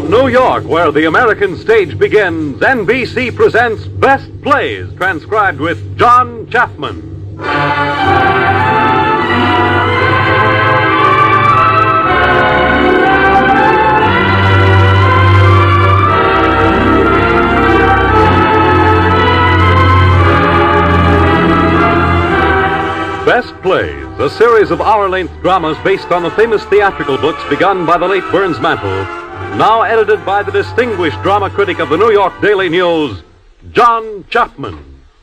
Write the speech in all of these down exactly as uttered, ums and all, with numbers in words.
From New York, where the American stage begins, N B C presents Best Plays, transcribed with John Chapman. Best Plays, a series of hour-length dramas based on the famous theatrical books begun by the late Burns Mantle, now edited by the distinguished drama critic of the New York Daily News, John Chapman.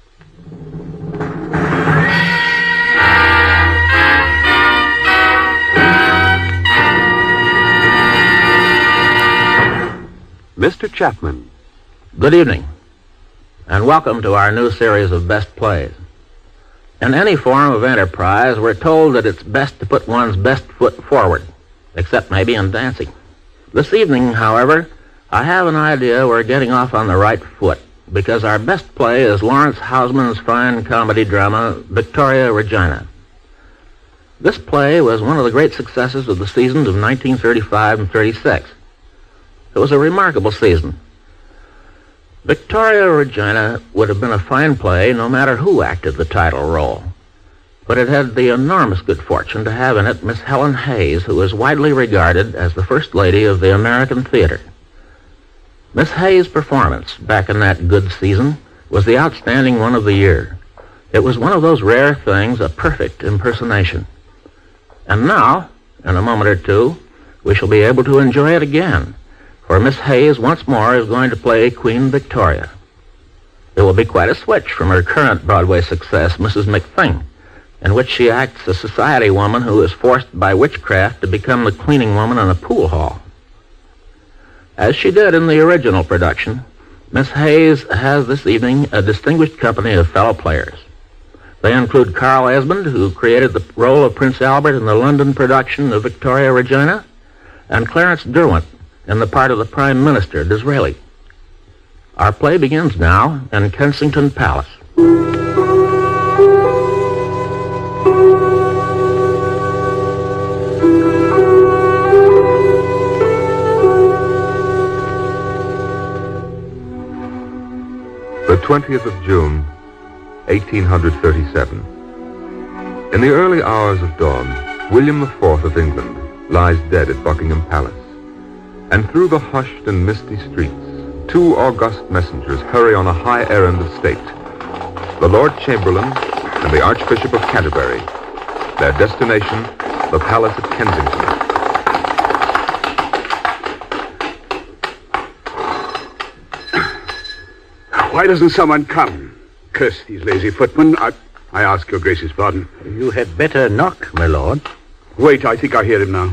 Mister Chapman. Good evening, and welcome to our new series of Best Plays. In any form of enterprise, we're told that it's best to put one's best foot forward, except maybe in dancing. This evening, however, I have an idea we're getting off on the right foot, because our best play is Lawrence Hausman's fine comedy drama, Victoria Regina. This play was one of the great successes of the seasons of nineteen thirty-five and thirty-six. It was a remarkable season. Victoria Regina would have been a fine play no matter who acted the title role. But it had the enormous good fortune to have in it Miss Helen Hayes, who is widely regarded as the first lady of the American theater. Miss Hayes' performance back in that good season was the outstanding one of the year. It was one of those rare things, a perfect impersonation. And now, in a moment or two, we shall be able to enjoy it again, for Miss Hayes once more is going to play Queen Victoria. It will be quite a switch from her current Broadway success, Missus McFing, in which she acts a society woman who is forced by witchcraft to become the cleaning woman in a pool hall. As she did in the original production, Miss Hayes has this evening a distinguished company of fellow players. They include Carl Esmond, who created the role of Prince Albert in the London production of Victoria Regina, and Clarence Derwent in the part of the Prime Minister, Disraeli. Our play begins now in Kensington Palace. The twentieth of June, eighteen thirty-seven. In the early hours of dawn, William the Fourth of England lies dead at Buckingham Palace. And through the hushed and misty streets, two august messengers hurry on a high errand of state. The Lord Chamberlain and the Archbishop of Canterbury. Their destination, the Palace at Kensington. Why doesn't someone come? Curse these lazy footmen. I, I ask your Grace's pardon. You had better knock, my lord. Wait, I think I hear him now.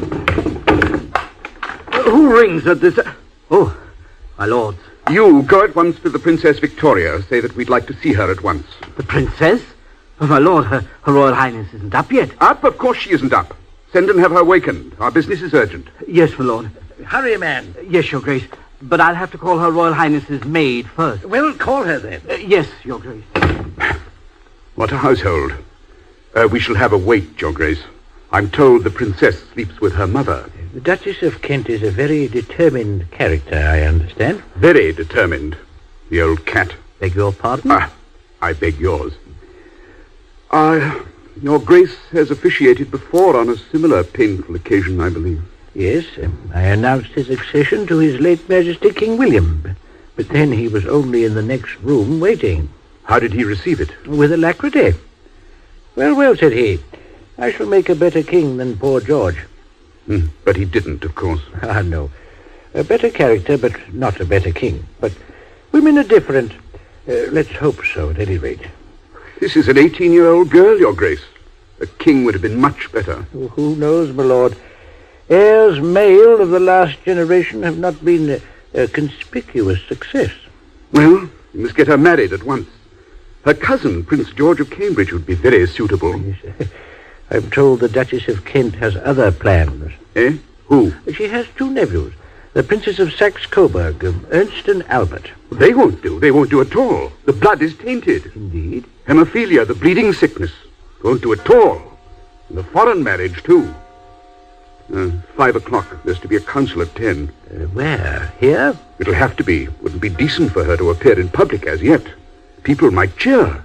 Who rings at this... Oh, my lord. You go at once to the Princess Victoria. Say that we'd like to see her at once. The princess? Oh, my lord, her, her Royal Highness isn't up yet. Up? Of course she isn't up. Send and have her wakened. Our business is urgent. Yes, my lord. Hurry, man. Yes, your Grace. But I'll have to call her Royal Highness's maid first. Well, call her then. Uh, yes, your Grace. What a household. Uh, we shall have a wait, your Grace. I'm told the princess sleeps with her mother. The Duchess of Kent is a very determined character, I understand. Very determined. The old cat. Beg your pardon? Ah, I beg yours. Ah, your Grace has officiated before on a similar painful occasion, I believe. Yes, um, I announced his accession to His late Majesty King William. But then he was only in the next room waiting. How did he receive it? With alacrity. Well, well, said he, I shall make a better king than poor George. Hmm, but he didn't, of course. Ah, no. A better character, but not a better king. But women are different. Uh, let's hope so, at any rate. This is an eighteen-year-old girl, your Grace. A king would have been much better. Oh, who knows, my lord? Heirs male of the last generation have not been a, a conspicuous success. Well, you must get her married at once. Her cousin, Prince George of Cambridge, would be very suitable. Yes. I'm told the Duchess of Kent has other plans. Eh? Who? She has two nephews, the Princes of Saxe-Coburg, um, Ernst and Albert. They won't do. They won't do at all. The blood is tainted. Indeed. Hemophilia, the bleeding sickness. Won't do at all. And the foreign marriage, too. Uh, five o'clock. There's to be a council at ten. Uh, where? Here? It'll have to be. Wouldn't be decent for her to appear in public as yet. People might cheer.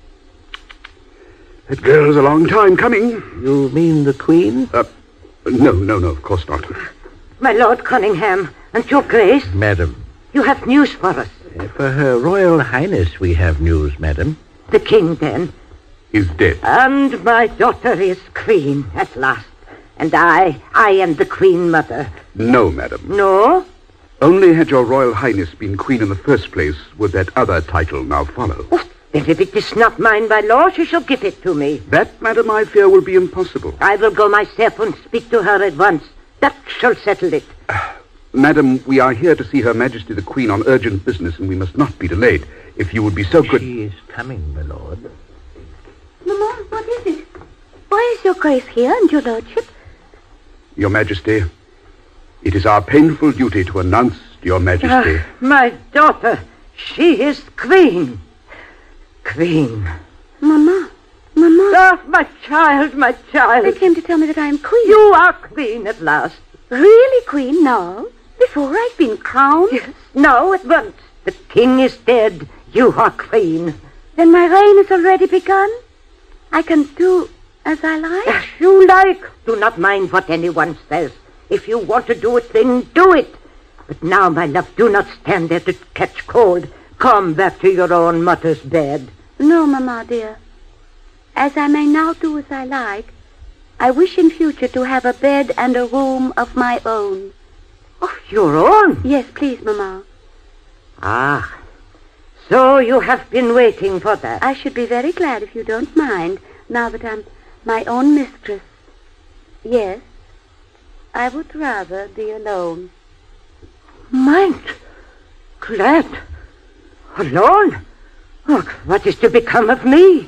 That girl's a long time coming. You mean the Queen? Uh, no, no, no, of course not. My Lord Cunningham, and your Grace, Madam. you have news for us. Uh, for Her Royal Highness we have news, madam. The king, then. Is dead. And my daughter is queen at last. And I, I am the Queen Mother. No, madam. No? Only had your Royal Highness been queen in the first place, would that other title now follow. Oh, then if it is not mine by law, she shall give it to me. That, madam, I fear will be impossible. I will go myself and speak to her at once. That shall settle it. Madam, we are here to see Her Majesty the Queen on urgent business, and we must not be delayed. If you would be so good... She is coming, my lord. Mamma, what is it? Why is your Grace here and your Lordship? Your Majesty, it is our painful duty to announce to Your Majesty... Uh, my daughter, she is queen. Queen. Mamma, Mamma. Oh, my child, my child. They came to tell me that I am queen. You are queen at last. Really queen now? Before I've been crowned? Yes, now at once. The king is dead. You are queen. Then my reign has already begun? I can do as I like? As you like. Do not mind what anyone says. If you want to do a thing, do it. But now, my love, do not stand there to catch cold. Come back to your own mother's bed. No, Mamma, dear. As I may now do as I like, I wish in future to have a bed and a room of my own. Of your own? Yes, please, Mamma. Ah, so you have been waiting for that. I should be very glad if you don't mind, now that I'm my own mistress. Yes, I would rather be alone. Mind? Glad? Alone? Oh, what is to become of me?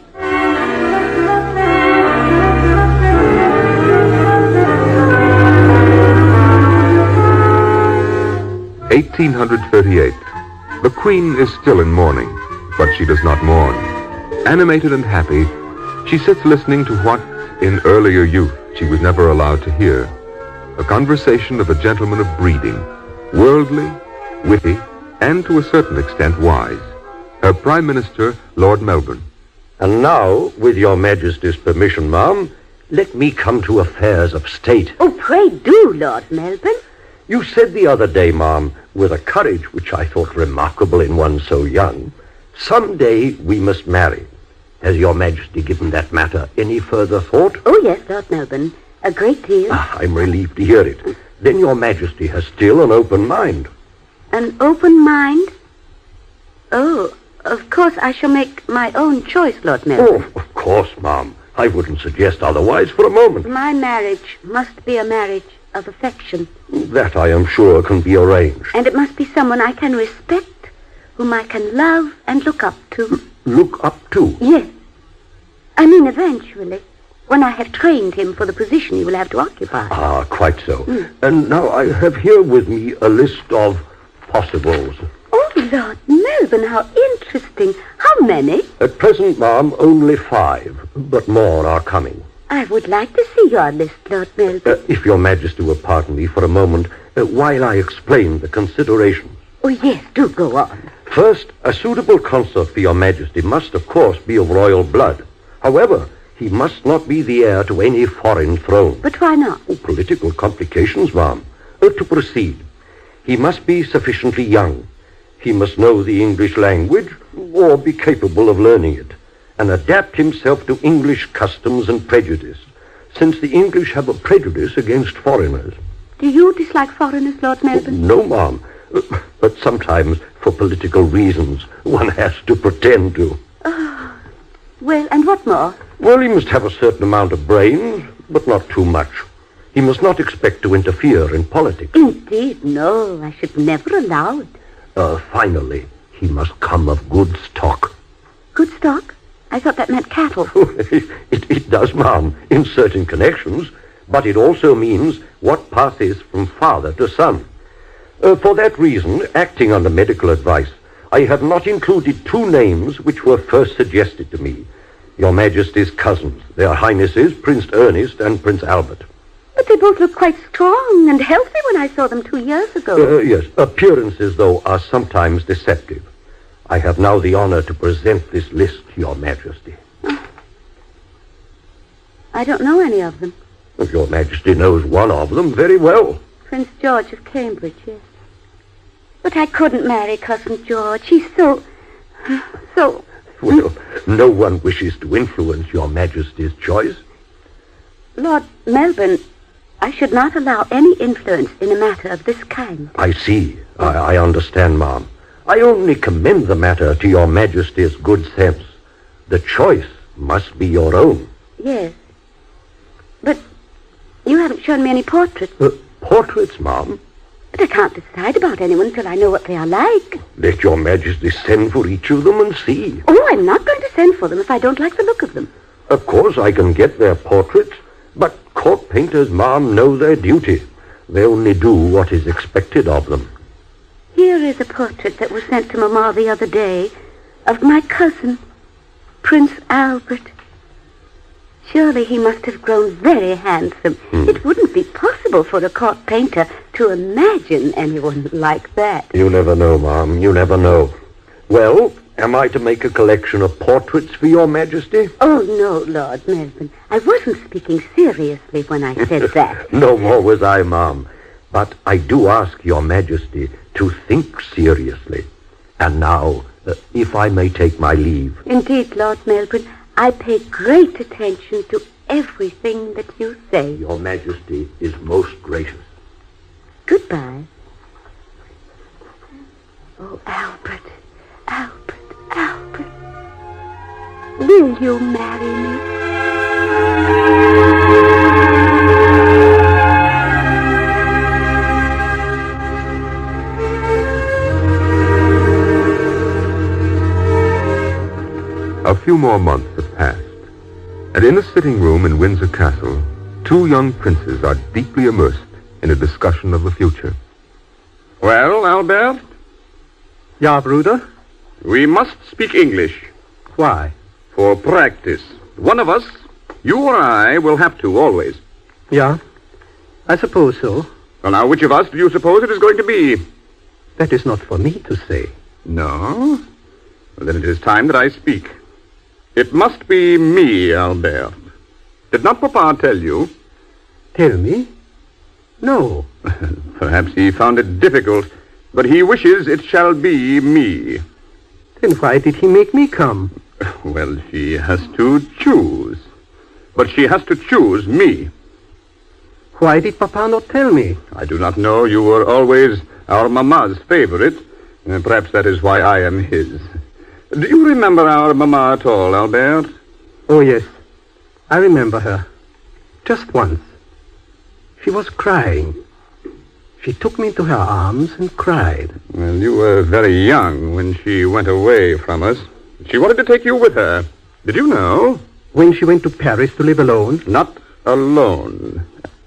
eighteen thirty-eight. The Queen is still in mourning, but she does not mourn. Animated and happy, she sits listening to what, in earlier youth, she was never allowed to hear. A conversation of a gentleman of breeding, worldly, witty, and to a certain extent wise. Her Prime Minister, Lord Melbourne. And now, with your Majesty's permission, ma'am, let me come to affairs of state. Oh, pray do, Lord Melbourne. You said the other day, ma'am, with a courage which I thought remarkable in one so young, some day we must marry. Has your Majesty given that matter any further thought? Oh, yes, Lord Melbourne. A great deal. Ah, I'm relieved to hear it. Then your Majesty has still an open mind. An open mind? Oh, of course I shall make my own choice, Lord Melbourne. Oh, of course, ma'am. I wouldn't suggest otherwise for a moment. My marriage must be a marriage of affection. That, I am sure, can be arranged. And it must be someone I can respect, whom I can love and look up to. Look up to? Yes. I mean, eventually, when I have trained him for the position he will have to occupy. Ah, quite so. Mm. And now I have here with me a list of possibles. Oh, Lord Melbourne, how interesting. How many? At present, ma'am, only five, but more are coming. I would like to see your list, Lord Melbourne. Uh, if your Majesty will pardon me for a moment, uh, while I explain the considerations. Oh, yes, do go on. First, a suitable consort for your Majesty must, of course, be of royal blood. However, he must not be the heir to any foreign throne. But why not? Oh, political complications, ma'am. Uh, to proceed, he must be sufficiently young. He must know the English language, or be capable of learning it, and adapt himself to English customs and prejudice, since the English have a prejudice against foreigners. Do you dislike foreigners, Lord Melbourne? No, ma'am. Uh, but sometimes, for political reasons, one has to pretend to. Oh, well, and what more? Well, he must have a certain amount of brains, but not too much. He must not expect to interfere in politics. Indeed, no. I should never allow it. Uh, finally, he must come of good stock. Good stock? I thought that meant cattle. it, it does, ma'am, in certain connections, but it also means what passes from father to son. Uh, for that reason, acting under medical advice, I have not included two names which were first suggested to me. Your Majesty's cousins, their Highnesses, Prince Ernest and Prince Albert. But they both look quite strong and healthy when I saw them two years ago. Uh, yes, appearances, though, are sometimes deceptive. I have now the honor to present this list to Your Majesty. Oh. I don't know any of them. If Your Majesty knows one of them very well. Prince George of Cambridge, yes. But I couldn't marry Cousin George. He's so... so... Well, no one wishes to influence Your Majesty's choice. Lord Melbourne, I should not allow any influence in a matter of this kind. I see. I, I understand, ma'am. I only commend the matter to Your Majesty's good sense. The choice must be your own. Yes. But you haven't shown me any portraits. Uh, portraits, ma'am? But I can't decide about anyone till I know what they are like. Let Your Majesty send for each of them and see. Oh, I'm not going to send for them if I don't like the look of them. Of course, I can get their portraits, but court painters, ma'am, know their duty. They only do what is expected of them. Here is a portrait that was sent to Mamma the other day of my cousin, Prince Albert. Surely he must have grown very handsome. Hmm. It wouldn't be possible for a court painter to imagine anyone like that. You never know, ma'am. You never know. Well, am I to make a collection of portraits for Your Majesty? Oh, no, Lord Melbourne. I wasn't speaking seriously when I said that. No more was I, ma'am. But I do ask Your Majesty to think seriously. And now, uh, if I may take my leave. Indeed, Lord Melbourne, I pay great attention to everything that you say. Your Majesty is most gracious. Goodbye. Oh, Albert, Albert, Albert. Will you marry me? A few more months have passed, and in a sitting room in Windsor Castle, two young princes are deeply immersed in a discussion of the future. Well, Albert? Ja, Bruder? We must speak English. Why? For practice. One of us, you or I, will have to always. Yeah, I suppose so. Well, now, which of us do you suppose it is going to be? That is not for me to say. No? Well, then it is time that I speak. It must be me, Albert. Did not Papa tell you? Tell me? No. Perhaps he found it difficult, but he wishes it shall be me. Then why did he make me come? Well, she has to choose. But she has to choose me. Why did Papa not tell me? I do not know. You were always our Mamma's favorite. Uh, perhaps that is why I am his. Do you remember our Mamma at all, Albert? Oh, yes. I remember her. Just once. She was crying. She took me into her arms and cried. Well, you were very young when she went away from us. She wanted to take you with her. Did you know? When she went to Paris to live alone? Not alone.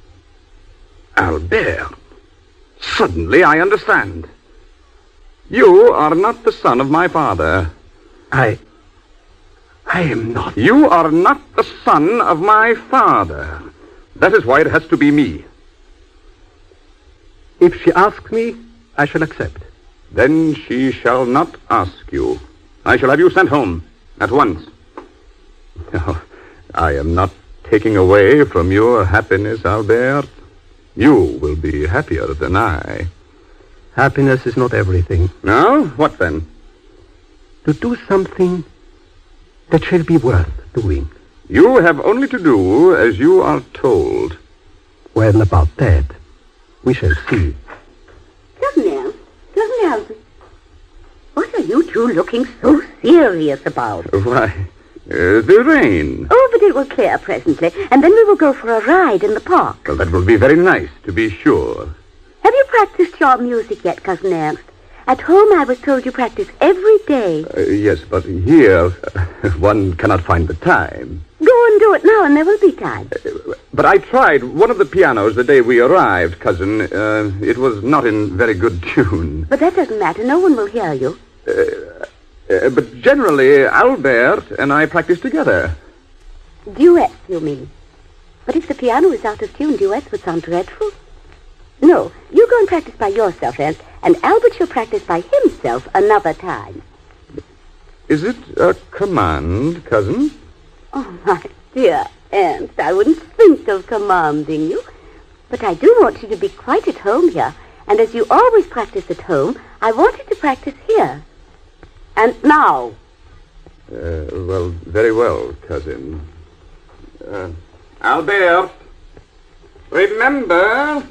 Albert, suddenly I understand. You are not the son of my father. I... I am not. You are not the son of my father. That is why it has to be me. If she asks me, I shall accept. Then she shall not ask you. I shall have you sent home at once. No, I am not taking away from your happiness, Albert. You will be happier than I. Happiness is not everything. No? What then? To do something that shall be worth doing. You have only to do as you are told. Well, about that, we shall see. Cousin Al, Cousin Albert, what are you two looking so serious about? Why, uh, the rain. Oh, but it will clear presently, and then we will go for a ride in the park. Well, that will be very nice, to be sure. Have you practiced your music yet, Cousin Ernst? At home, I was told you practice every day. Uh, yes, but here, one cannot find the time. Go and do it now, and there will be time. Uh, but I tried one of the pianos the day we arrived, cousin. Uh, it was not in very good tune. But that doesn't matter. No one will hear you. Uh, uh, but generally, Albert and I practice together. Duets, you mean? But if the piano is out of tune, duets would sound dreadful. No, you go and practice by yourself, Ernst, and Albert shall practice by himself another time. Is it a command, cousin? Oh, my dear Ernst, I wouldn't think of commanding you. But I do want you to be quite at home here. And as you always practice at home, I want you to practice here. And now. Uh, well, very well, cousin. Uh, Albert, remember...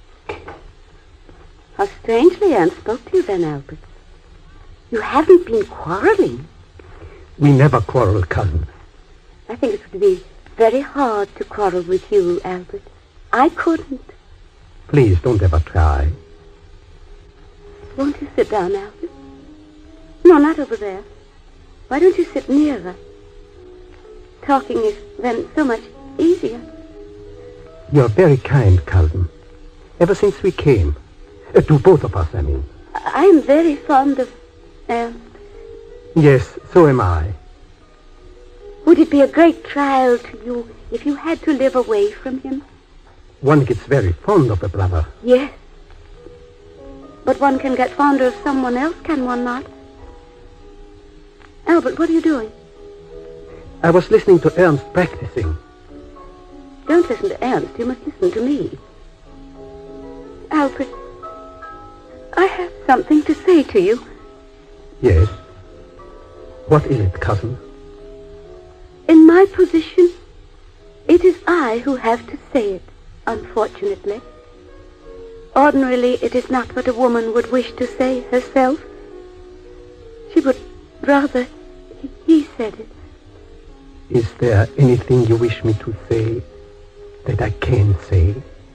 How strangely Ernst spoke to you then, Albert. You haven't been quarreling. We never quarrel, cousin. I think it would be very hard to quarrel with you, Albert. I couldn't. Please don't ever try. Won't you sit down, Albert? No, not over there. Why don't you sit nearer? Talking is then so much easier. You're very kind, cousin. Ever since we came. Uh, to both of us, I mean. I'm very fond of Ernst. Yes, so am I. Would it be a great trial to you if you had to live away from him? One gets very fond of a brother. Yes. But one can get fonder of someone else, can one not? Albert, what are you doing? I was listening to Ernst practicing. Don't listen to Ernst. You must listen to me. Albert, I have something to say to you. Yes. What is it, cousin? In my position, it is I who have to say it, unfortunately. Ordinarily, it is not what a woman would wish to say herself. She would rather he said it. Is there anything you wish me to say that I can say?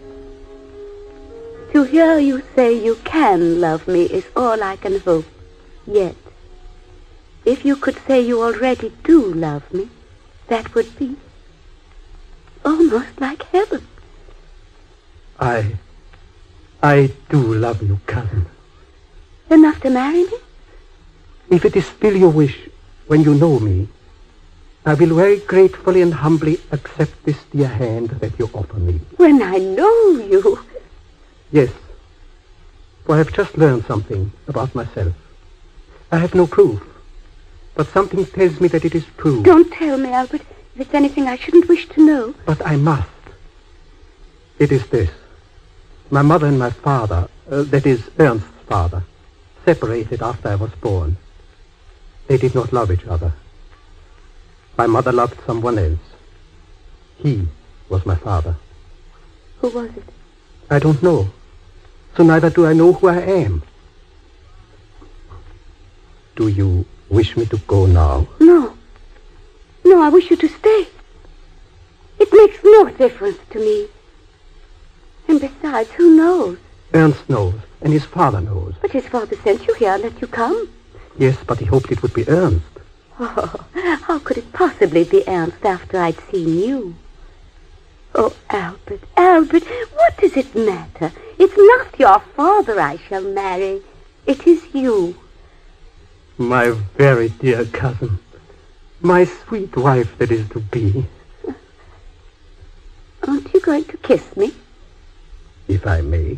To hear you say you can love me is all I can hope. Yet, if you could say you already do love me, that would be almost like heaven. I... I do love you, cousin. Enough to marry me? If it is still your wish, when you know me, I will very gratefully and humbly accept this dear hand that you offer me. When I know you... Yes, for I have just learned something about myself. I have no proof, but something tells me that it is true. Don't tell me, Albert, if it's anything I shouldn't wish to know. But I must. It is this. My mother and my father, uh, that is, Ernst's father, separated after I was born. They did not love each other. My mother loved someone else. He was my father. Who was it? I don't know. So neither do I know who I am. Do you wish me to go now? No. No, I wish you to stay. It makes no difference to me. And besides, who knows? Ernst knows, and his father knows. But his father sent you here and let you come. Yes, but he hoped it would be Ernst. Oh, how could it possibly be Ernst after I'd seen you? Oh, Albert, Albert, what does it matter? It's not your father I shall marry. It is you. My very dear cousin. My sweet wife that is to be. Aren't you going to kiss me? If I may.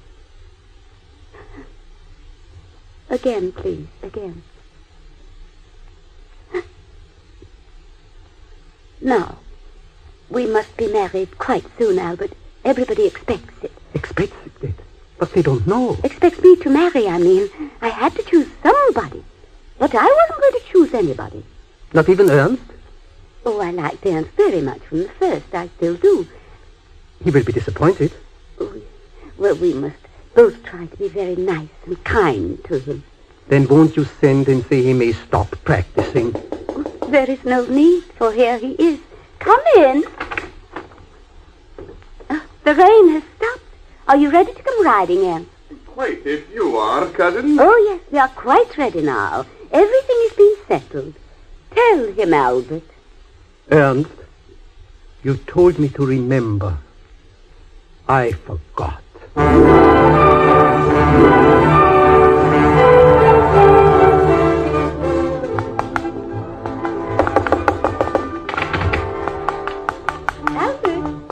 Again, please, again. Now, we must be married quite soon, Albert. Everybody expects it. Expects it? But they don't know. Expects me to marry, I mean. I had to choose somebody. But I wasn't going to choose anybody. Not even Ernst? Oh, I liked Ernst very much from the first. I still do. He will be disappointed. Oh, well, we must both try to be very nice and kind to him. Then won't you send and say he may stop practicing? Oh, there is no need, for here he is. Come in. Uh, the rain has stopped. Are you ready to come riding, Ernst? Quite, if you are, cousin. Oh, yes, we are quite ready now. Everything has been settled. Tell him, Albert. Ernst, you told me to remember. I forgot. Albert,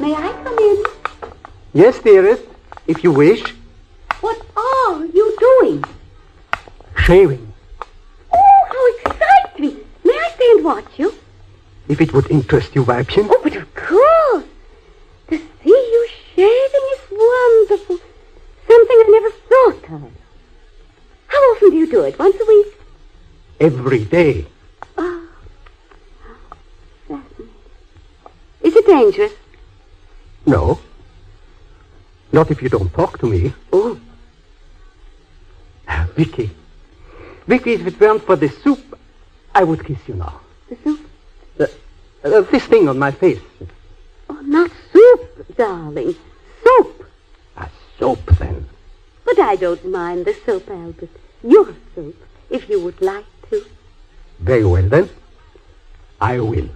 Yes, dearest, if you wish. What are you doing? Shaving. Oh, how exciting! May I stay and watch you? If it would interest you, Weibchen. Oh, but of course. To see you shaving is wonderful. Something I never thought of. How often do you do it? Once a week? Every day. Oh, fascinating. Is it dangerous? No. Not if you don't talk to me. Oh. Uh, Vicky. Vicky, if it weren't for the soup, I would kiss you now. The soup? The, uh, this thing on my face. Oh, not soup, darling. Soap. A soap, then. But I don't mind the soap, Albert. Your soap, if you would like to. Very well, then. I will.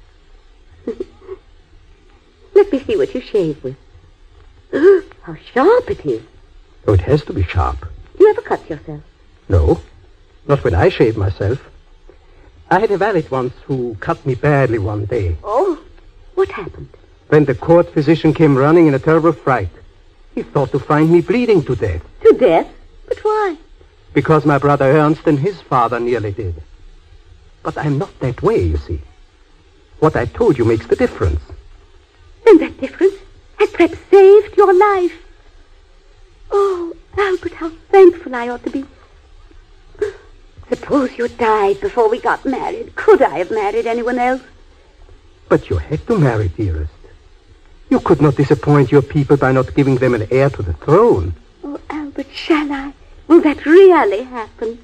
Let me see what you shave with. How sharp it is. Oh, it has to be sharp. Do you ever cut yourself? No, not when I shave myself. I had a valet once who cut me badly one day. Oh, what happened? When the court physician came running in a terrible fright, he thought to find me bleeding to death. To death? But why? Because my brother Ernst and his father nearly did. But I'm not that way, you see. What I told you makes the difference. And that difference has perhaps saved your life. Oh, Albert, how thankful I ought to be. Suppose you died before we got married. Could I have married anyone else? But you had to marry, dearest. You could not disappoint your people by not giving them an heir to the throne. Oh, Albert, shall I? Will that really happen?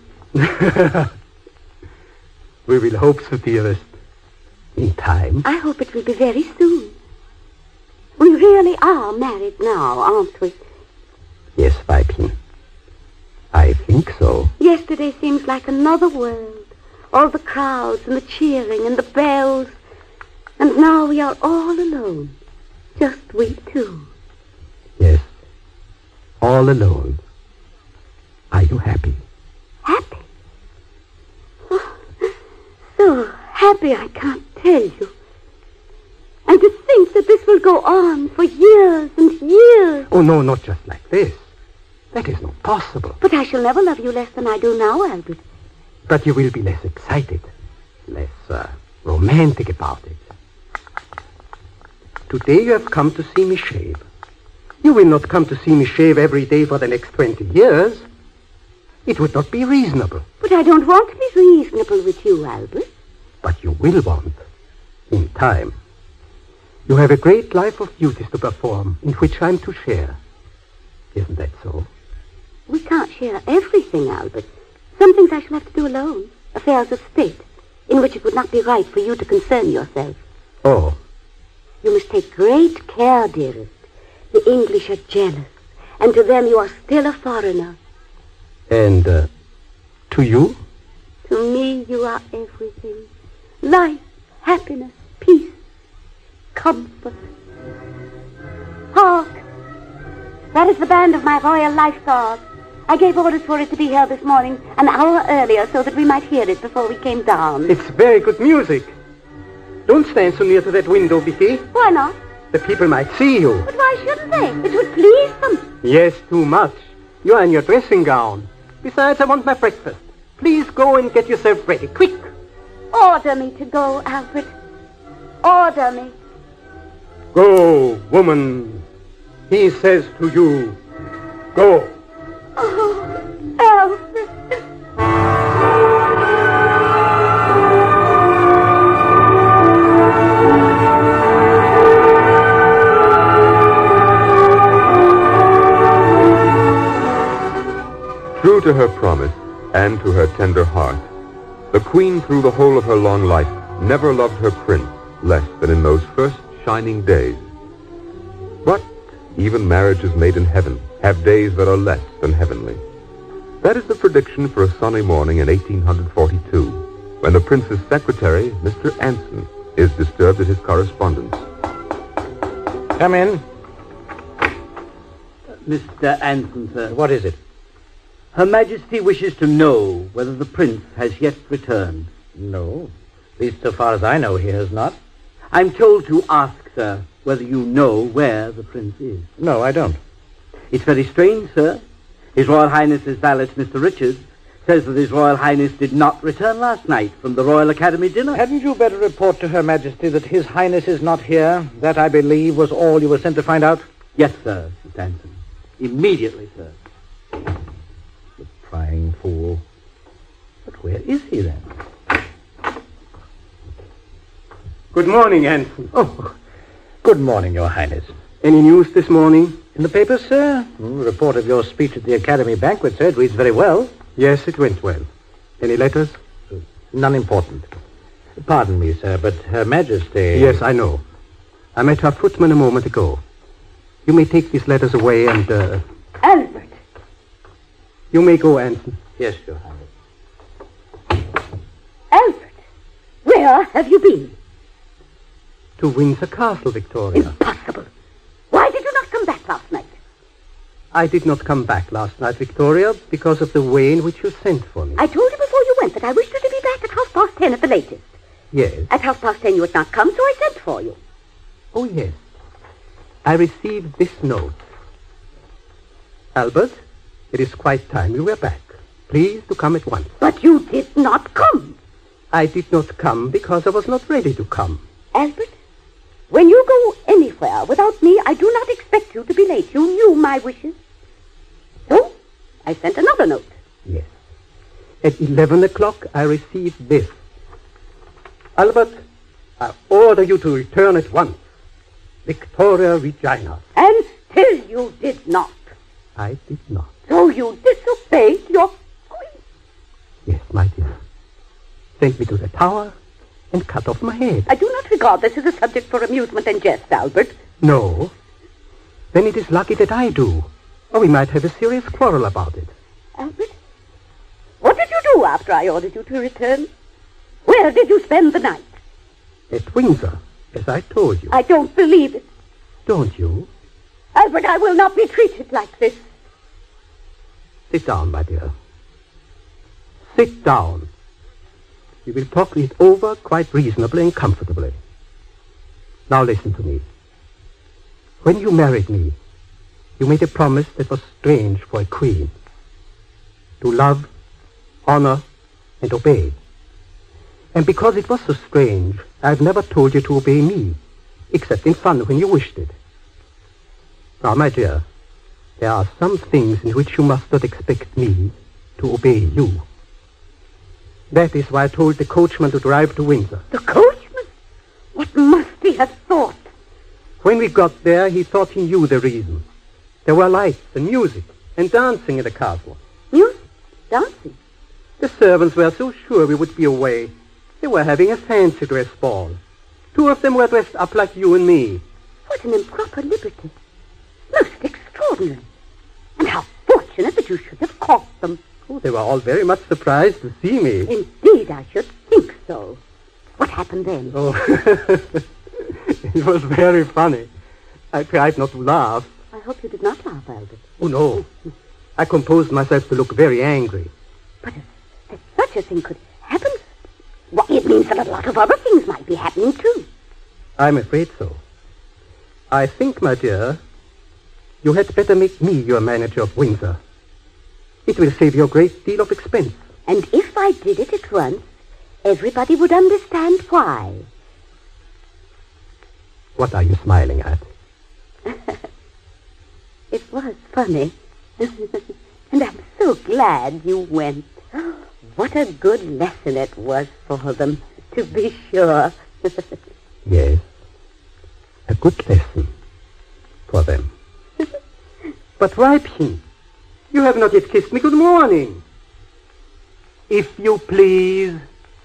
We will hope so, dearest. In time. I hope it will be very soon. We really are married now, aren't we? Yes, Weibchen. I think so. Yesterday seems like another world. All the crowds and the cheering and the bells. And now we are all alone. Just we two. Yes. All alone. Are you happy? Happy? Oh, so happy I can't tell you. And to think that this will go on for years and years. Oh, no, not just like this. That is not possible. But I shall never love you less than I do now, Albert. But you will be less excited, less uh, romantic about it. Today you have come to see me shave. You will not come to see me shave every day for the next twenty years. It would not be reasonable. But I don't want to be reasonable with you, Albert. But you will want, in time. You have a great life of duties to perform, in which I'm to share. Isn't that so? We can't share everything, Albert. Some things I shall have to do alone. Affairs of state, in which it would not be right for you to concern yourself. Oh. You must take great care, dearest. The English are jealous, and to them you are still a foreigner. And, uh, to you? To me you are everything. Life, happiness, peace, comfort. Hark! That is the band of my Royal Life Guard. I gave orders for it to be here this morning an hour earlier so that we might hear it before we came down. It's very good music. Don't stand so near to that window, Vicky. Why not? The people might see you. But why shouldn't they? It would please them. Yes, too much. You are in your dressing gown. Besides, I want my breakfast. Please go and get yourself ready, quick. Order me to go, Albert. Order me. Go, woman. He says to you, go. Oh, Albert. True to her promise and to her tender heart, the Queen through the whole of her long life never loved her prince less than in those first shining days. But even marriages made in heaven have days that are less than heavenly. That is the prediction for a sunny morning in eighteen forty-two, when the prince's secretary, Mister Anson, is disturbed at his correspondence. Come in. Mister Anson, sir. What is it? Her Majesty wishes to know whether the prince has yet returned. No. At least so far as I know, he has not. I'm told to ask, sir, whether you know where the prince is. No, I don't. It's very strange, sir. His Royal Highness's valet, Mister Richards, says that His Royal Highness did not return last night from the Royal Academy dinner. Hadn't you better report to Her Majesty that His Highness is not here? That, I believe, was all you were sent to find out? Yes, sir, Mister Anson. Immediately, sir. The prying fool. But where is he, then? Good morning, Anson. Oh, good morning, Your Highness. Any news this morning? In the papers, sir? Hmm, the report of your speech at the Academy banquet, sir. It reads very well. Yes, it went well. Any letters? Uh, none important. Pardon me, sir, but Her Majesty... Yes, I know. I met her footman a moment ago. You may take these letters away and, uh... Albert! You may go, Anson. Yes, Your Highness. Albert! Where have you been? To Windsor Castle, Victoria. Impossible. Why did you not come back last night? I did not come back last night, Victoria, because of the way in which you sent for me. I told you before you went that I wished you to be back at half past ten at the latest. Yes. At half past ten you had not come, so I sent for you. Oh, yes. I received this note. Albert, it is quite time you were back. Please to come at once. But you did not come. I did not come because I was not ready to come. Albert, when you go anywhere without me, I do not expect you to be late. You knew my wishes. So, I sent another note. Yes. At eleven o'clock, I received this. Albert, I order you to return at once. Victoria Regina. And still you did not. I did not. So you disobeyed your queen. Yes, my dear. Sent me to the tower and cut off my head. I do not regard this as a subject for amusement and jest, Albert. No. Then it is lucky that I do. Or we might have a serious quarrel about it. Albert, what did you do after I ordered you to return? Where did you spend the night? At Windsor, as I told you. I don't believe it. Don't you? Albert, I will not be treated like this. Sit down, my dear. Sit down. We will talk it over quite reasonably and comfortably. Now listen to me. When you married me, you made a promise that was strange for a queen. To love, honor, and obey. And because it was so strange, I've never told you to obey me, except in fun when you wished it. Now, my dear, there are some things in which you must not expect me to obey you. That is why I told the coachman to drive to Windsor. The coachman? What must he have thought? When we got there, he thought he knew the reason. There were lights and music and dancing in the castle. Music? Dancing? The servants were so sure we would be away. They were having a fancy dress ball. Two of them were dressed up like you and me. What an improper liberty. Most extraordinary. And how fortunate that you should have caught them. Oh, they were all very much surprised to see me. Indeed, I should think so. What happened then? Oh, it was very funny. I tried not to laugh. I hope you did not laugh, Albert. Oh, no. I composed myself to look very angry. But if, if such a thing could happen, well, it means that a lot of other things might be happening, too. I'm afraid so. I think, my dear, you had better make me your manager of Windsor. It will save you a great deal of expense. And if I did it at once, everybody would understand why. What are you smiling at? It was funny. And I'm so glad you went. What a good lesson it was for them, to be sure. Yes. A good lesson for them. But, Weibchen, you have not yet kissed me good morning. If you please.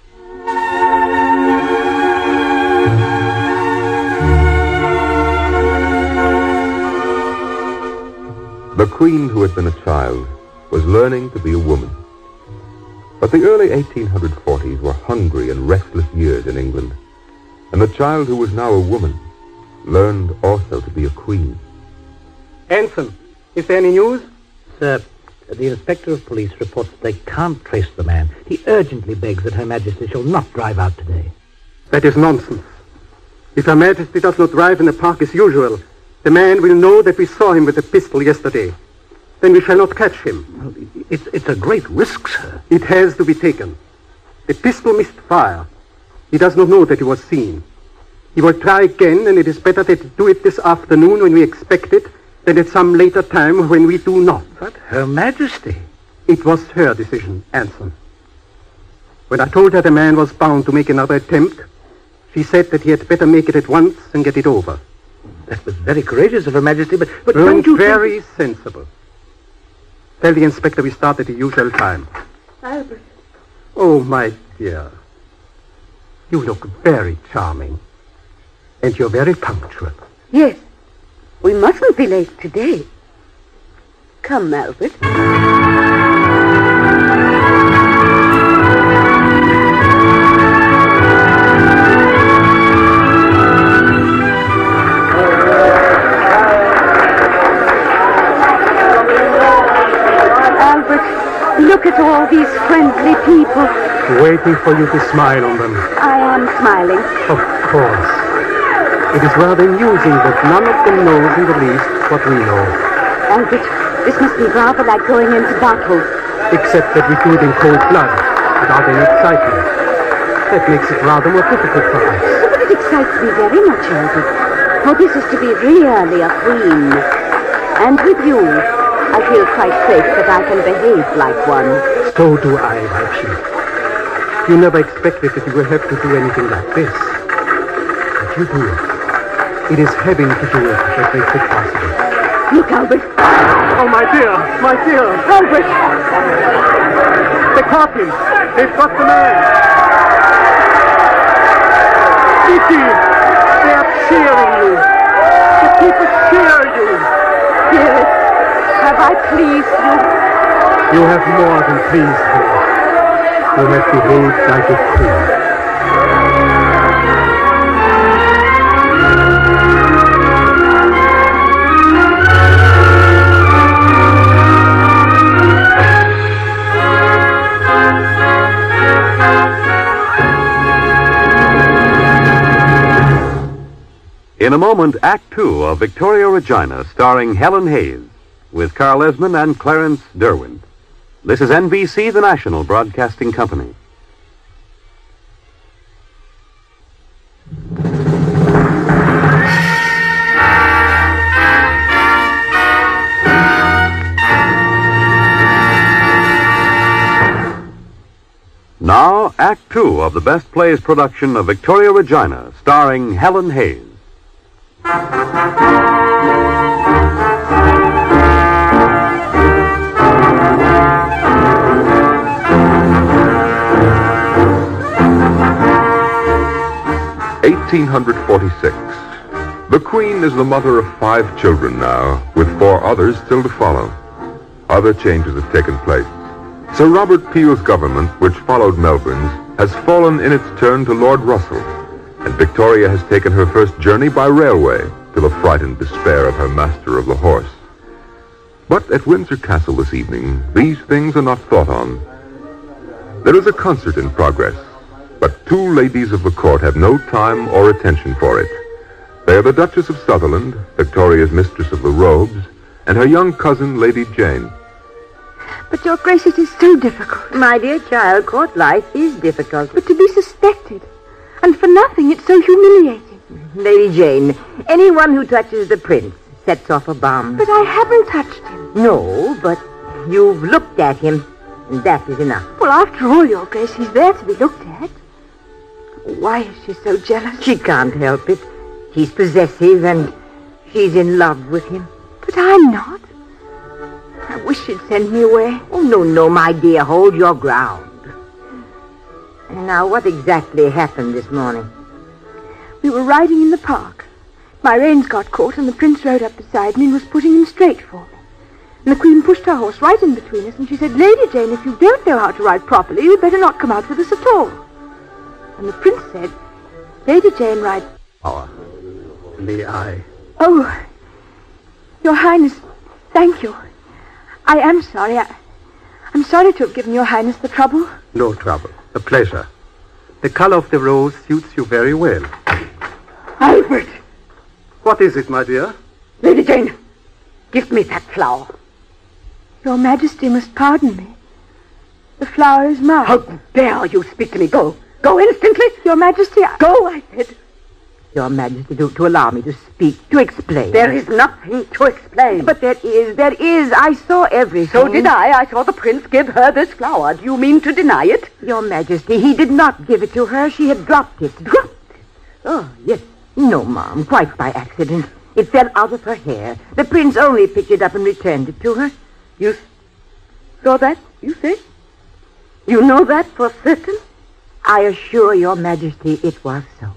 The queen, who had been a child, was learning to be a woman. But the early eighteen forties were hungry and restless years in England, and the child who was now a woman learned also to be a queen. Anson, is there any news? Sir, the Inspector of Police reports that they can't trace the man. He urgently begs that Her Majesty shall not drive out today. That is nonsense. If Her Majesty does not drive in the park as usual, the man will know that we saw him with a pistol yesterday. Then we shall not catch him. It's, it's a great risk, sir. It has to be taken. The pistol missed fire. He does not know that he was seen. He will try again, and it is better that he do it this afternoon when we expect it than at some later time when we do not. But Her Majesty... It was her decision, Anson. When I told her the man was bound to make another attempt, she said that he had better make it at once and get it over. That was very courageous of Her Majesty, but, but and don't you very think... sensible. Tell the inspector we start at the usual time. Albert. Oh, my dear. You look very charming. And you're very punctual. Yes. We mustn't be late today. Come, Albert. Look at all these friendly people. Waiting for you to smile on them. I am smiling. Of course. It is rather amusing that none of them knows in the least what we know. Albert, this must be rather like going into battle. Except that we do it in cold blood, without any excitement. That makes it rather more difficult for us. But it excites me very much, Albert. For this is to be really a queen. And with you, I feel quite safe that I can behave like one. So do I, my chief. You never expected that you would have to do anything like this. But you do it. It is heaven to do it that makes it possible. Look, Albert. Oh, my dear, my dear. Albert. The coffin. They've got the man. Vicky, they are cheering you. The people cheer you. Yes. Have I pleased you? You have more than pleased me. You have behaved like a queen. In a moment, Act Two of Victoria Regina, starring Helen Hayes, with Carl Esmond and Clarence Derwent. This is N B C, the National Broadcasting Company. Now, Act Two of the Best Plays production of Victoria Regina, starring Helen Hayes. eighteen forty-six. The Queen is the mother of five children now, with four others still to follow. Other changes have taken place. Sir Robert Peel's government, which followed Melbourne's, has fallen in its turn to Lord Russell, and Victoria has taken her first journey by railway, to the frightened despair of her master of the horse. But at Windsor Castle this evening, these things are not thought on. There is a concert in progress, but two ladies of the court have no time or attention for it. They are the Duchess of Sutherland, Victoria's mistress of the robes, and her young cousin, Lady Jane. But, Your Grace, it is so difficult. My dear child, court life is difficult. But to be suspected, and for nothing, it's so humiliating. Lady Jane, anyone who touches the prince sets off a bomb. But I haven't touched him. No, but you've looked at him, and that is enough. Well, after all, Your Grace, he's there to be looked at. Why is she so jealous? She can't help it. He's possessive, and she's in love with him. But I'm not. I wish she'd send me away. Oh, no, no, my dear, hold your ground. Now, what exactly happened this morning? We were riding in the park. My reins got caught, and the prince rode up beside me and was putting him straight for me. And the Queen pushed her horse right in between us, and she said, Lady Jane, if you don't know how to ride properly, you'd better not come out with us at all. And the prince said, Lady Jane rides... Power. May I? Oh, Your Highness, thank you. I am sorry. I, I'm sorry to have given Your Highness the trouble. No trouble. A pleasure. The color of the rose suits you very well. Albert! What is it, my dear? Lady Jane, give me that flower. Your Majesty must pardon me. The flower is mine. How dare you speak to me? Go. Go instantly. Your Majesty, I... Go, I said. Your Majesty, to, to allow me to speak, to explain. There is nothing to explain. But there is, there is. I saw everything. So did I. I saw the prince give her this flower. Do you mean to deny it? Your Majesty, he did not give it to her. She had dropped it. Dropped it? Oh, yes. No, Mom, quite by accident. It fell out of her hair. The prince only picked it up and returned it to her. You saw that, you say? You know that for certain? I assure your Majesty it was so.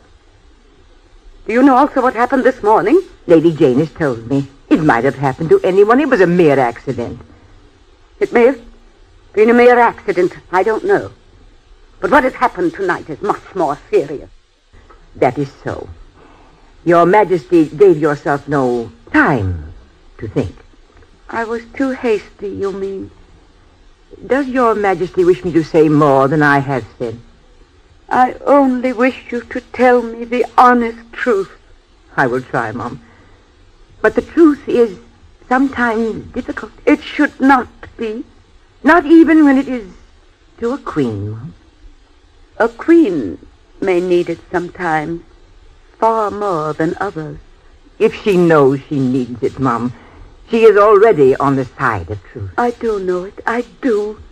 Do you know also what happened this morning? Lady Jane has told me. It might have happened to anyone. It was a mere accident. It may have been a mere accident. I don't know. But what has happened tonight is much more serious. That is so. Your Majesty gave yourself no time to think. I was too hasty, you mean? Does your Majesty wish me to say more than I have said? I only wish you to tell me the honest truth. I will try, Mom. But the truth is sometimes difficult. It should not be. Not even when it is to a queen, Mom. A queen may need it sometimes, far more than others. If she knows she needs it, Mom, she is already on the side of truth. I do know it. I do.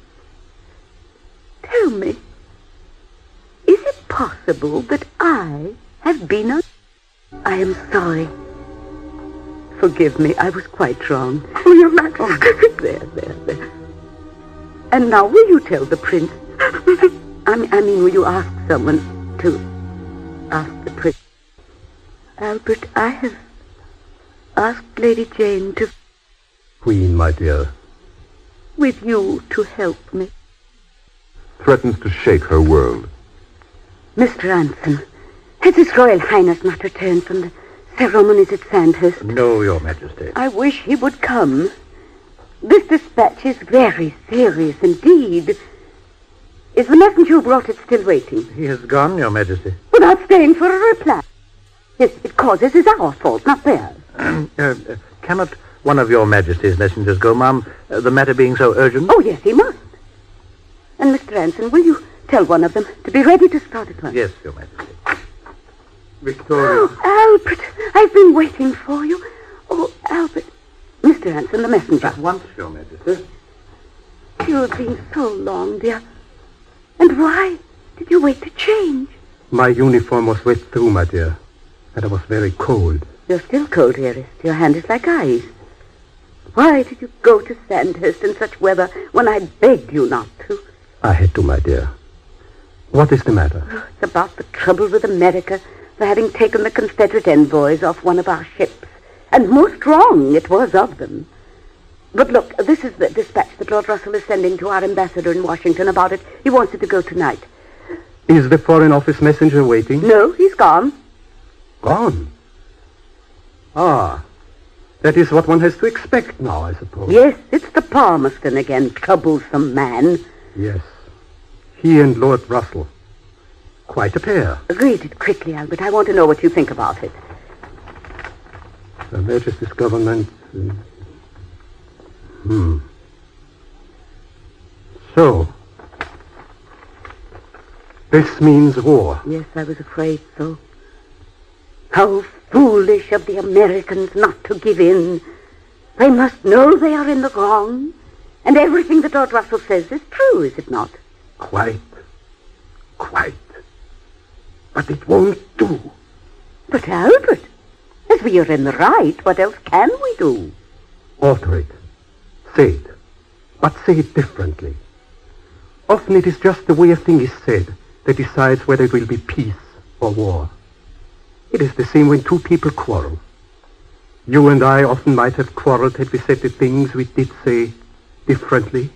Tell me, is it possible that I have been a... I am sorry. Forgive me. I was quite wrong. Oh, Your Majesty. Oh, there, there, there. And now will you tell the prince? I mean, I mean, will you ask someone to ask the prince? Albert, I have asked Lady Jane to... Queen, my dear. With you to help me. Threatens to shake her world. Mister Anson, has His Royal Highness not returned from the ceremonies at Sandhurst? No, Your Majesty. I wish he would come. This dispatch is very serious indeed. Is the messenger who brought it still waiting? He has gone, Your Majesty. Without staying for a reply? Yes, it causes is our fault, not theirs. uh, uh, cannot one of Your Majesty's messengers go, Ma'am, uh, the matter being so urgent? Oh, yes, he must. And Mister Anson, will you tell one of them to be ready to start at once? Yes, Your Majesty. Victoria. Oh, Albert, I've been waiting for you. Oh, Albert. Mister Anson, the messenger. At once, Your Majesty. You have been so long, dear. And why did you wait to change? My uniform was wet through, my dear, and I was very cold. You're still cold, dearest. Your hand is like ice. Why did you go to Sandhurst in such weather when I begged you not to? I had to, my dear. What is the matter? Oh, it's about the trouble with America for having taken the Confederate envoys off one of our ships. And most wrong it was of them. But look, this is the dispatch that Lord Russell is sending to our ambassador in Washington about it. He wants it to go tonight. Is the Foreign Office messenger waiting? No, he's gone. Gone? Ah, that is what one has to expect now, I suppose. Yes, it's the Palmerston again, troublesome man. Yes, he and Lord Russell. Quite a pair. Read it quickly, Albert. I want to know what you think about it. Her Majesty's government... Uh, hmm. So, this means war. Yes, I was afraid so. How foolish of the Americans not to give in. They must know they are in the wrong. And everything that Lord Russell says is true, is it not? Quite. Quite. But it won't do. But Albert, as we are in the right, what else can we do? Alter it. Say it. But say it differently. Often it is just the way a thing is said that decides whether it will be peace or war. It is the same when two people quarrel. You and I often might have quarreled had we said the things we did say differently.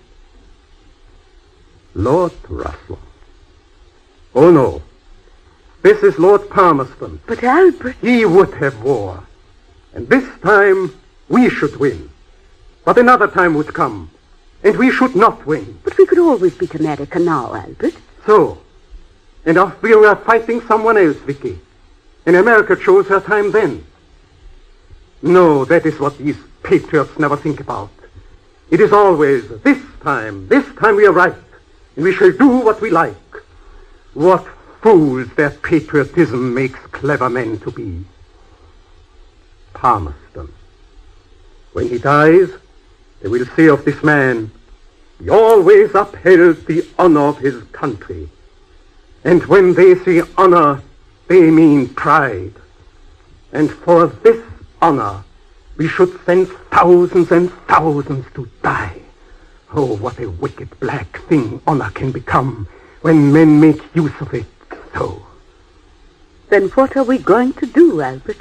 Lord Russell. Oh, no. This is Lord Palmerston. But Albert... He would have war. And this time we should win. But another time would come, and we should not win. But we could always beat America now, Albert. So, and off we are fighting someone else, Vicky. and America chose her time then. No, that is what these patriots never think about. It is always, this time, this time we are right, and we shall do what we like. What fools their patriotism makes clever men to be. Palmerston. When he dies, they will say of this man, he always upheld the honor of his country. And when they say honor, they mean pride. And for this honor, we should send thousands and thousands to die. Oh, what a wicked black thing honor can become when men make use of it so. Then what are we going to do, Albert?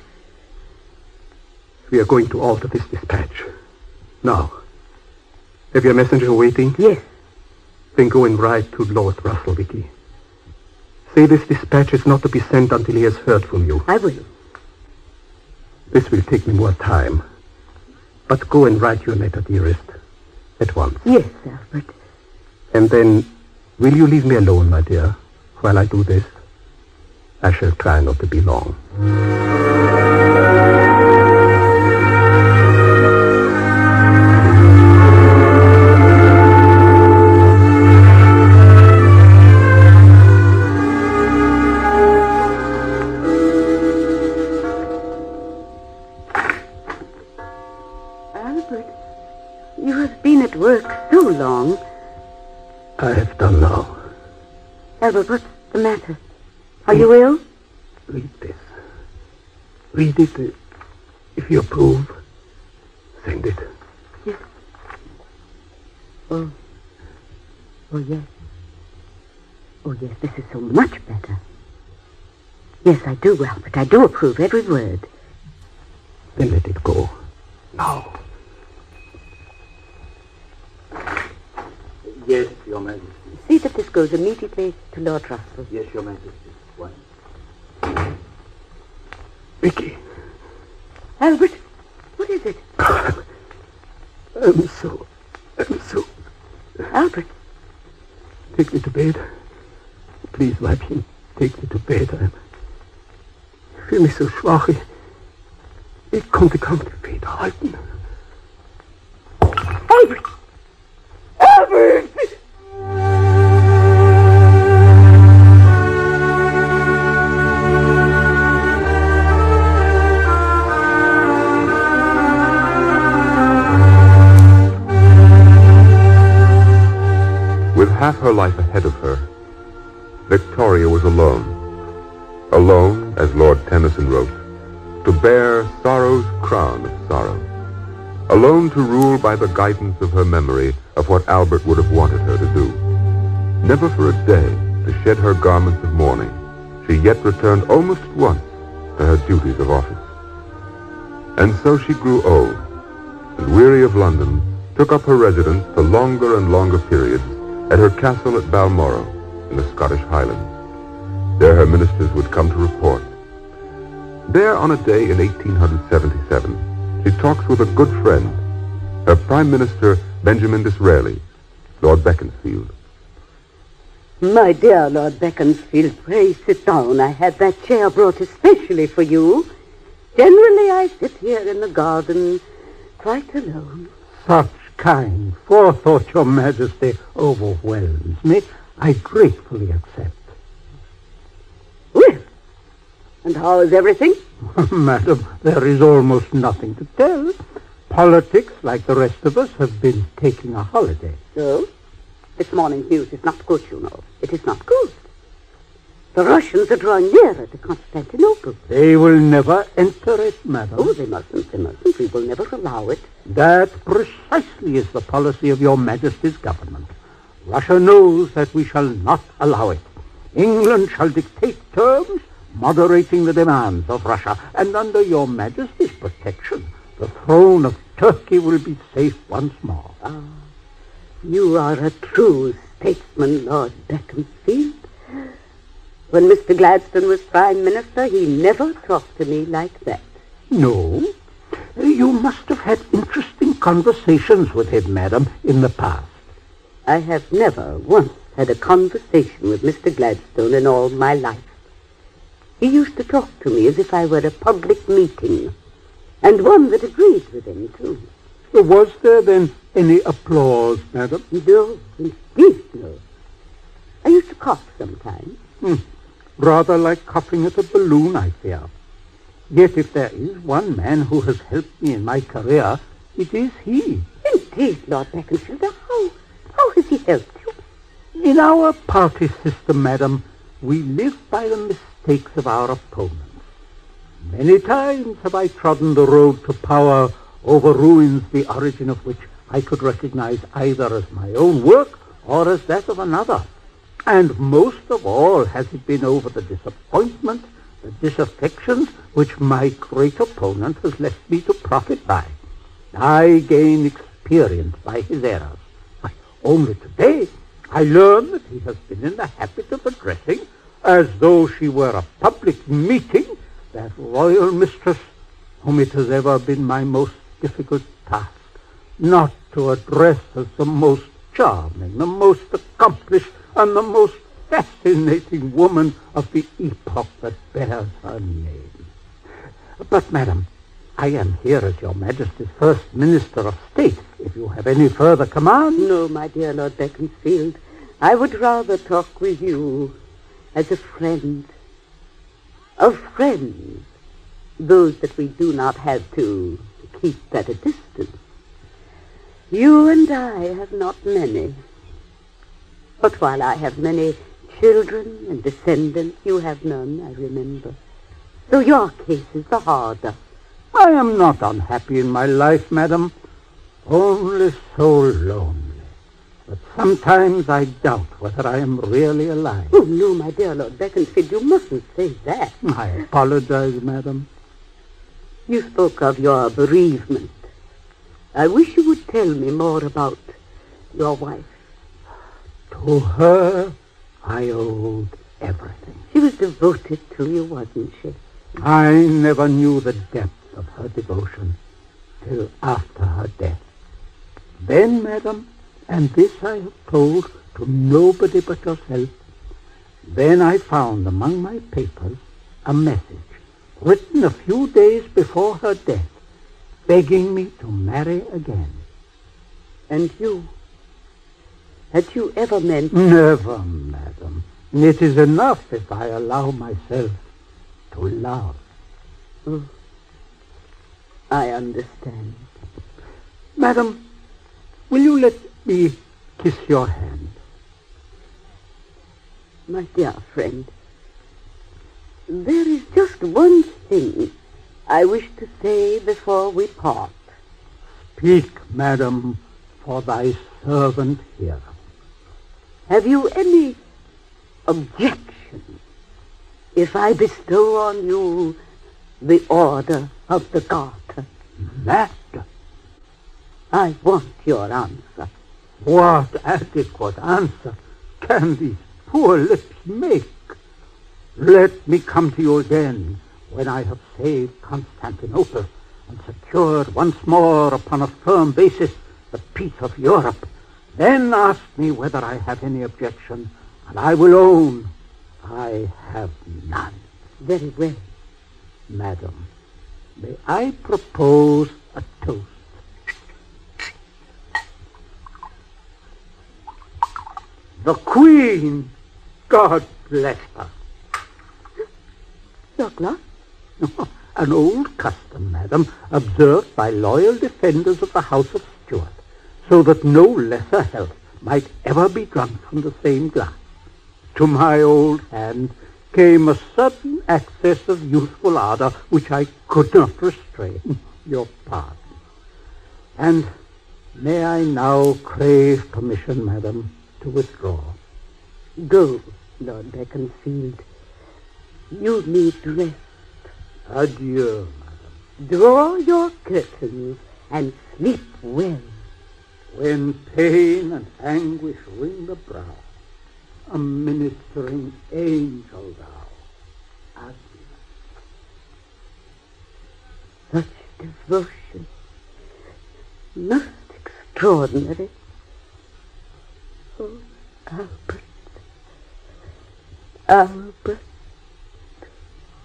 We are going to alter this dispatch. Now, have your messenger waiting? Yes. Then go and write to Lord Russell, Vicky. Say this dispatch is not to be sent until he has heard from you. I will. This will take me more time. But go and write your letter, dearest, at once. Yes, Albert. And then, will you leave me alone, my dear, while I do this? I shall try not to be long. Albert, you have been at work so long. I have done now. Albert, what's the matter? Are you ill? Read this. Read it. Uh, if you approve, send it. Yes. Oh. Oh, yes. Oh, yes, this is so much better. Yes, I do, Albert. I do approve every word. Then let it go. Now. Yes, Your Majesty. See that this goes immediately to Lord Russell. Yes, Your Majesty. One. Vicky. Albert, what is it? I'm so... I'm so... Albert. Take me to bed. Please, Weibchen, take me to bed. I'm... Ich fühle mich so schwach. Ich, ich konnte kaum die Feder halten. Albert! Albert! With half her life ahead of her, Victoria was alone. Alone, as Lord Tennyson wrote, to bear sorrow's crown of sorrow. Alone to rule by the guidance of her memory of what Albert would have wanted her to do. Never for a day to shed her garments of mourning, she yet returned almost once to her duties of office. And so she grew old, and weary of London, took up her residence for longer and longer periods at her castle at Balmoral in the Scottish Highlands. There her ministers would come to report. There on a day in eighteen seventy-seven, she talks with a good friend, her Prime Minister Benjamin Disraeli, Lord Beaconsfield. My dear Lord Beaconsfield, pray sit down. I had that chair brought especially for you. Generally I sit here in the garden quite alone. Such kind forethought, Your Majesty, overwhelms me. I gratefully accept. Well, and how is everything? Madam, there is almost nothing to tell. Politics, like the rest of us, have been taking a holiday. So? This morning's news is not good, you know. It is not good. The Russians are drawing nearer to Constantinople. They will never enter it, madam. Oh, they mustn't, they mustn't. We will never allow it. That precisely is the policy of Your Majesty's government. Russia knows that we shall not allow it. England shall dictate terms, moderating the demands of Russia, and under Your Majesty's protection, the throne of Turkey will be safe once more. Ah, you are a true statesman, Lord Beaconsfield. When Mister Gladstone was Prime Minister, he never talked to me like that. No. You must have had interesting conversations with him, madam, in the past. I have never once had a conversation with Mister Gladstone in all my life. He used to talk to me as if I were a public meeting, and one that agreed with him, too. Was there, then, any applause, madam? No, indeed, no. I used to cough sometimes. Hmm. Rather like coughing at a balloon, I fear. Yet if there is one man who has helped me in my career, it is he. Indeed, Lord Beaconsfield. How, how has he helped you? In our party system, madam, we live by the mistakes of our opponents. Many times have I trodden the road to power over ruins the origin of which I could recognize either as my own work or as that of another. And most of all has it been over the disappointment, the disaffections which my great opponent has left me to profit by. I gain experience by his errors. Why, only today I learn that he has been in the habit of addressing, as though she were a public meeting, that royal mistress whom it has ever been my most difficult task not to address as the most charming, the most accomplished, and the most fascinating woman of the epoch that bears her name. But, madam, I am here as your Majesty's First Minister of State. If you have any further command... No, my dear Lord Beaconsfield. I would rather talk with you as a friend. Of friends. Those that we do not have to keep at a distance. You and I have not many. But while I have many children and descendants, you have none, I remember. So your case is the harder. I am not unhappy in my life, madam. Only so lonely. But sometimes I doubt whether I am really alive. Oh, no, my dear Lord Beaconsfield, you mustn't say that. I apologize, madam. You spoke of your bereavement. I wish you would tell me more about your wife. To her, I owed everything. She was devoted to you, wasn't she? I never knew the depth of her devotion till after her death. Then, madam, and this I have told to nobody but yourself, then I found among my papers a message written a few days before her death, begging me to marry again. And you? Had you ever meant... Never, madam. It is enough if I allow myself to love. Oh, I understand. Madam, will you let me kiss your hand? My dear friend, there is just one thing I wish to say before we part. Speak, madam, for thy servant here. Have you any objection if I bestow on you the Order of the Garter? Madam, I want your answer. What adequate answer can these poor lips make? Let me come to you again when I have saved Constantinople and secured once more upon a firm basis the peace of Europe. Then ask me whether I have any objection, and I will own I have none. Very well. Madam, may I propose a toast? The Queen, God bless her. Your glass? An old custom, madam, observed by loyal defenders of the House of Stuart, so that no lesser health might ever be drunk from the same glass. To my old hand came a sudden access of youthful ardor which I could not restrain. Your pardon. And may I now crave permission, madam, to withdraw? Go, Lord Beaconsfield. You need rest. Adieu, madam. Draw your curtains and sleep well. When pain and anguish wring the brow, a ministering angel thou. Adieu. Such devotion. Most extraordinary. Oh, Albert. Albert.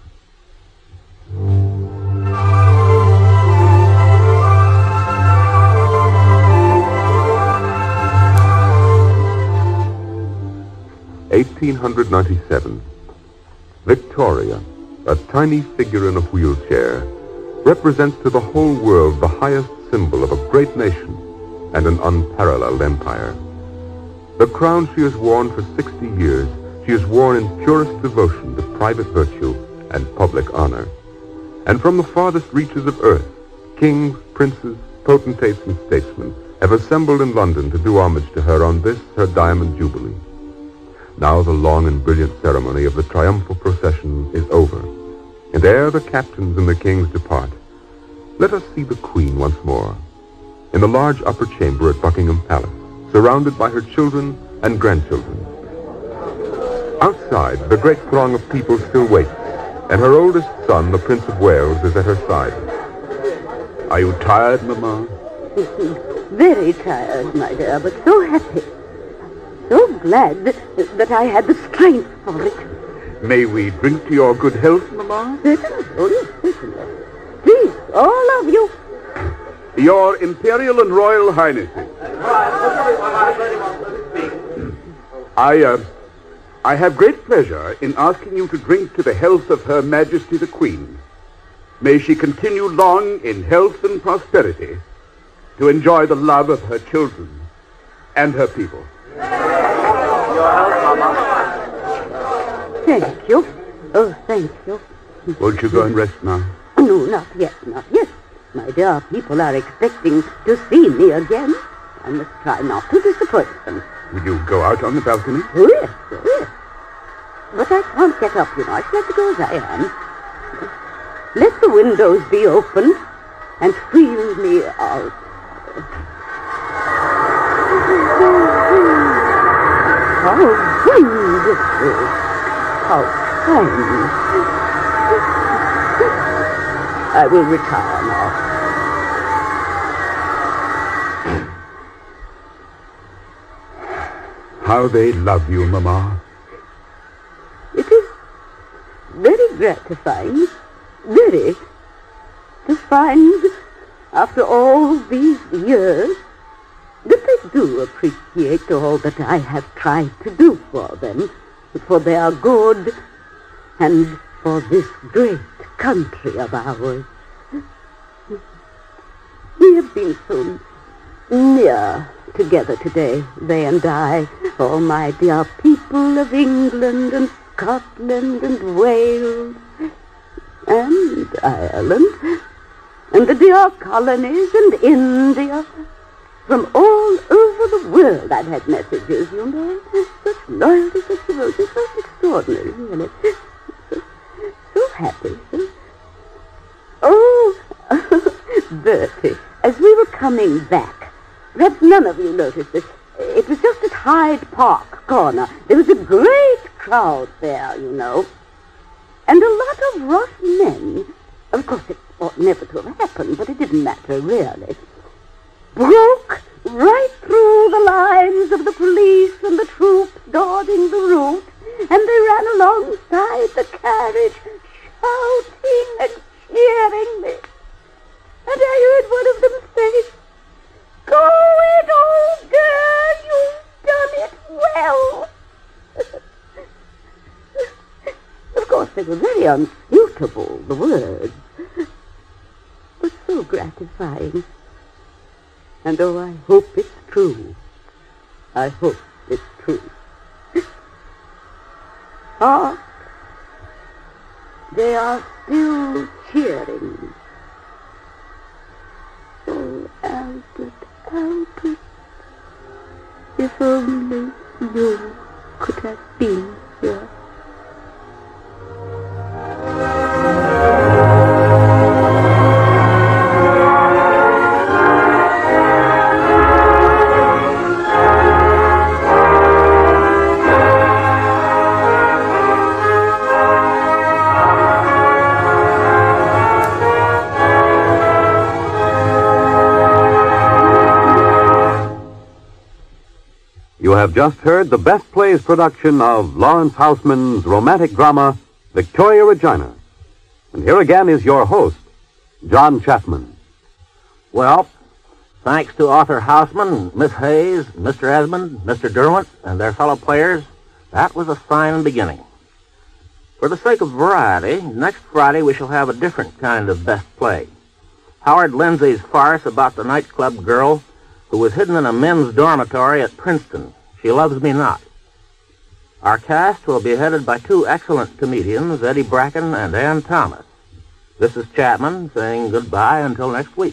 eighteen ninety-seven, Victoria, a tiny figure in a wheelchair, represents to the whole world the highest symbol of a great nation and an unparalleled empire. The crown she has worn for sixty years, she has worn in purest devotion to private virtue and public honor. And from the farthest reaches of earth, kings, princes, potentates, and statesmen have assembled in London to do homage to her on this, her Diamond Jubilee. Now the long and brilliant ceremony of the triumphal procession is over, and ere the captains and the kings depart, let us see the Queen once more, in the large upper chamber at Buckingham Palace, surrounded by her children and grandchildren. Outside, the great throng of people still waits, and her oldest son, the Prince of Wales, is at her side. Are you tired, Mamma? Very tired, my dear, but so happy. So glad that, that I had the strength for it. May we drink to your good health, Mamma? Certainly. Oh, yes, certainly. Please, all of you. Your Imperial and Royal Highnesses. I, uh, I have great pleasure in asking you to drink to the health of Her Majesty the Queen. May she continue long in health and prosperity to enjoy the love of her children and her people. Thank you. Oh, thank you. Won't you go and rest now? No, not yet, not yet. My dear people are expecting to see me again. I must try not to disappoint them. Will you go out on the balcony? Oh, yes, oh, yes. But I can't get up, you know. I shall have to go as I am. Let the windows be opened and wheel me out. How wonderful. How kind. I will retire now. How they love you, Mamma. It is very gratifying, very, to find, after all these years, that they do appreciate all that I have tried to do for them, for their good, and for this great country of ours. We have been so near together today, they and I, oh, my dear people of England and Scotland and Wales and Ireland and the dear colonies and India. From all over the world I've had messages, you know. Such loyalty, such devotion, so extraordinary, really. So, so happy. So. Oh, Bertie, as we were coming back, perhaps none of you noticed this. It was just at Hyde Park Corner. There was a great crowd there, you know. And a lot of rough men. Of course, it ought never to have happened, but it didn't matter, really. Broke right through the lines of the police and the troops guarding the route, and they ran alongside the carriage, shouting and cheering me. And I heard one of them say, "Go it, old girl, you've done it well." Of course, they were very unsuitable, the words, but so gratifying. And oh, I hope it's true. I hope it's true. Ah, they are still cheering. Oh, Albert, Albert, if only you could have been here. You have just heard the Best Plays production of Lawrence Houseman's romantic drama, Victoria Regina. And here again is your host, John Chapman. Well, thanks to Arthur Houseman, Miss Hayes, Mister Esmond, Mister Derwent, and their fellow players, That was a fine beginning. For the sake of variety, next Friday we shall have a different kind of best play. Howard Lindsay's farce about the nightclub girl who was hidden in a men's dormitory at Princeton. She Loves Me Not. Our cast will be headed by two excellent comedians, Eddie Bracken and Ann Thomas. This is Chapman saying goodbye until next week.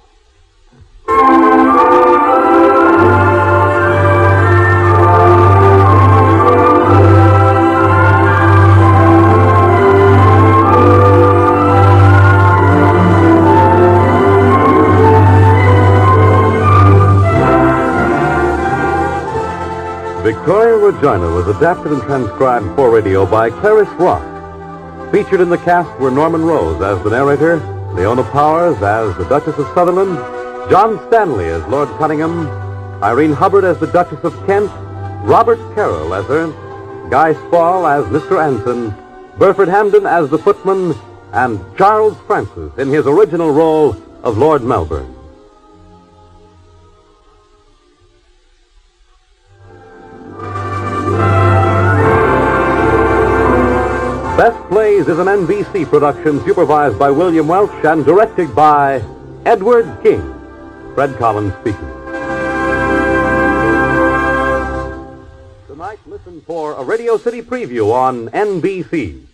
Victoria Regina was adapted and transcribed for radio by Clarice Ross. Featured in the cast were Norman Rose as the narrator, Leona Powers as the Duchess of Sutherland, John Stanley as Lord Cunningham, Irene Hubbard as the Duchess of Kent, Robert Carroll as Ernst, Guy Spall as Mister Anson, Burford Hamden as the footman, and Charles Francis in his original role of Lord Melbourne. Best Plays is an N B C production supervised by William Welch and directed by Edward King. Fred Collins speaking. Tonight, listen for a Radio City preview on N B C.